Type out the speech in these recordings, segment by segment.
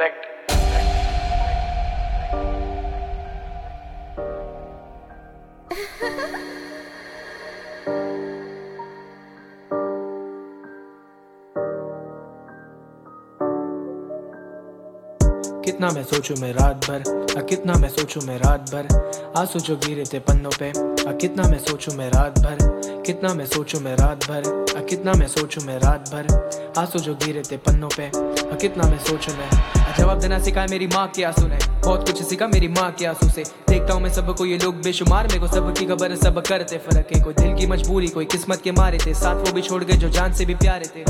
Respect. कितना मैं सोचूं मैं रात भर, कितना मैं सोचूं मैं रात भर, आंसू जो गिरे थे पन्नों पे, कितना मैं सोचूं मैं रात भर, कितना मैं सोचूं मैं रात भर, कितना मैं सोचूं मैं रात भर, आंसू जो गिरे थे पन्नों पे, कितना मैं सोचूं मैं। जवाब देना सिखाया मेरी माँ के आंसू ने, बहुत कुछ सीखा मेरी माँ के आंसू से। देखता हूँ मैं सबको, ये लोग बेशुमार, मेरे को सबकी खबर, सब करते फर्क है। कोई दिल की मजबूरी, कोई किस्मत के मारे थे, साथ वो भी छोड़ गए जो जान से भी प्यारे थे,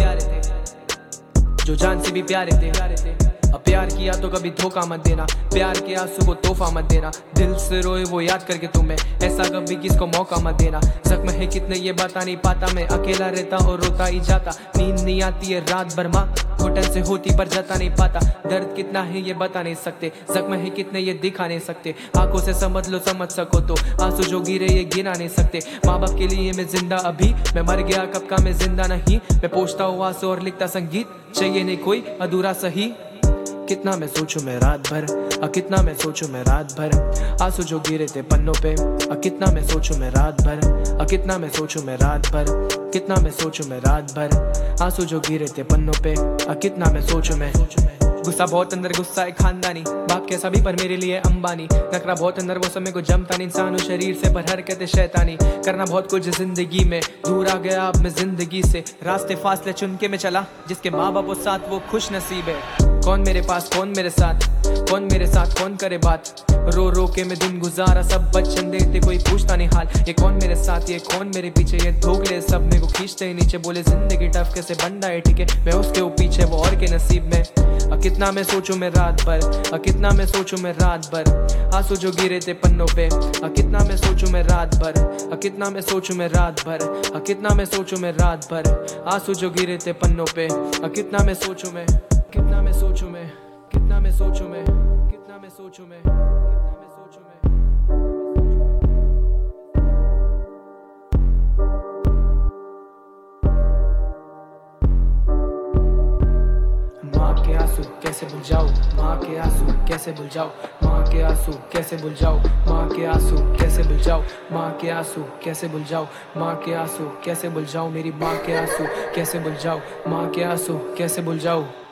जो जान से भी प्यारे थे। अब प्यार किया तो कभी धोखा मत देना, प्यार के आंसू को तोहफा मत देना, दिल से रोए वो याद करके तुम्हें, ऐसा कभी किसको मौका मत देना। जख्म है कितने ये बता नहीं पाता, मैं अकेला रहता और रोता ही जाता, नींद नहीं आती है रात भर, माँ घुटन से होती पर जता नहीं पाता, दर्द कितना है ये बता नहीं सकते, जख्म है कितने ये दिखा नहीं सकते, आंखों से समझ लो समझ सको तो, आंसू जो गिरे ये गिना नहीं सकते। माँ बाप के लिए मैं जिंदा अभी, मैं मर गया कब का मैं जिंदा नहीं, मैं पोंछता हूँ आंसू और लिखता संगीत, चाहिए नहीं कोई अधूरा सही। कितना मैं सोचूं मैं रात भर, कितना मैं सोचूं मैं रात भर, आंसू जो गिरे थे पन्नों पे, कितना मैं सोचूं मैं रात भर, कितना मैं सोचूं मैं रात भर, कितना मैं सोचूं मैं रात भर, आंसू जो गिरे थे पन्नों पे, कितना मैं सोचूं मैं। गुस्सा बहुत अंदर, गुस्सा है खानदानी, बाप कैसा भी पर मेरे लिए अंबानी, नखरा बहुत अंदर वो समय को जमता नहीं, इंसान शरीर से पर हरकतें शैतानी, करना बहुत कुछ जिंदगी में, दूर आ गया अब मैं जिंदगी से, रास्ते फासले चुन के मैं चला, जिसके माँ बाप वो साथ वो खुश नसीब है। कौन मेरे पास कौन मेरे साथ, कौन मेरे साथ कौन करे बात, रो रो के मैं दिन गुजारा, सब बच्चन देते कोई पूछता नहीं हाल, ये कौन मेरे साथ ये कौन मेरे पीछे, ये धोखले सब मेरे को खींचते ही नीचे, बोले जिंदगी टफ कैसे बंदा है ठीक है, मैं उसके पीछे वो और के नसीब में। कितना मैं सोचूं मैं रात भर, कितना मैं सोचूं मैं रात भर, आंसू जो गिरे थे पन्नों पे, कितना मैं सोचूं मैं रात भर, कितना मैं सोचूं मैं रात भर, कितना मैं सोचूं मैं रात भर, आंसू जो गिरे थे पन्नों पे, कितना मैं सोचूं मैं, कितना मैं सोचूं मैं, कितना मैं सोचूं मैं, कितना मैं सोचूं मैं, कितना मैं सोचूं मैं। माँ के आंसू कैसे भूल जाऊं, माँ के आंसू कैसे भूल जाऊं, माँ के आंसू कैसे भूल जाऊं, माँ के आंसू कैसे भूल जाऊं, माँ के आंसू कैसे भूल जाऊं, माँ के आंसू कैसे भूल जाऊं, मेरी माँ के आंसू कैसे भूल जाऊं, माँ के आंसू कैसे भूल जाऊं।